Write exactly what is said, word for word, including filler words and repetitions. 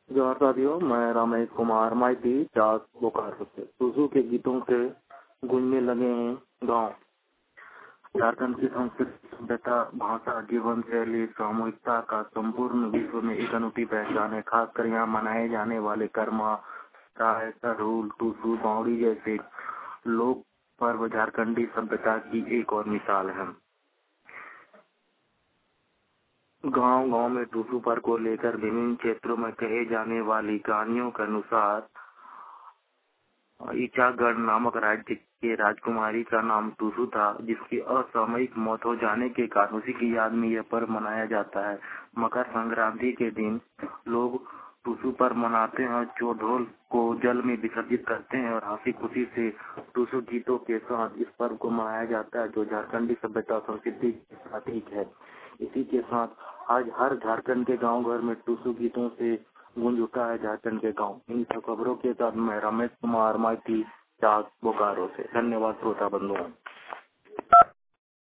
जोहार साथियों, मैं रमेश कुमार माइती चाक बोकारो से। टूसू के गीतों से गूंजने लगे हैं गांव। झारखंड की संस्कृति, सभ्यता, भाषा, जीवन शैली, सामूहिकता का संपूर्ण विश्व में एक अनूठी पहचान है। खासकर यहाँ मनाए जाने वाले कर्मा, राय, सरहुल, टूसू, बावड़ी जैसे लोक पर्व झारखंडी सभ्यता की एक और मिसाल है। गांव गांव में टूसू पर्व को लेकर विभिन्न क्षेत्रों में कहे जाने वाली कहानियों के अनुसार ईचागढ़ नामक राज्य के राजकुमारी का नाम टूसू था, जिसकी असामयिक मौत हो जाने के कारण उसी की याद में यह पर्व मनाया जाता है। मकर संक्रांति के दिन लोग टूसू पर्व मनाते हैं, जो ढोल को जल में विसर्जित करते हैं और हंसी खुशी से टूसू गीतों के साथ इस पर्व को मनाया जाता है, जो झारखंडी सभ्यता संस्कृति का प्रतीक है। इसी के साथ आज हर झारखंड के गांव घर में टूसू गीतों से गूंज उठा है झारखंड के गांव। इन सब खबरों के साथ मैं रमेश कुमार माइती चाक बोकारो से। धन्यवाद श्रोता बंधुओं।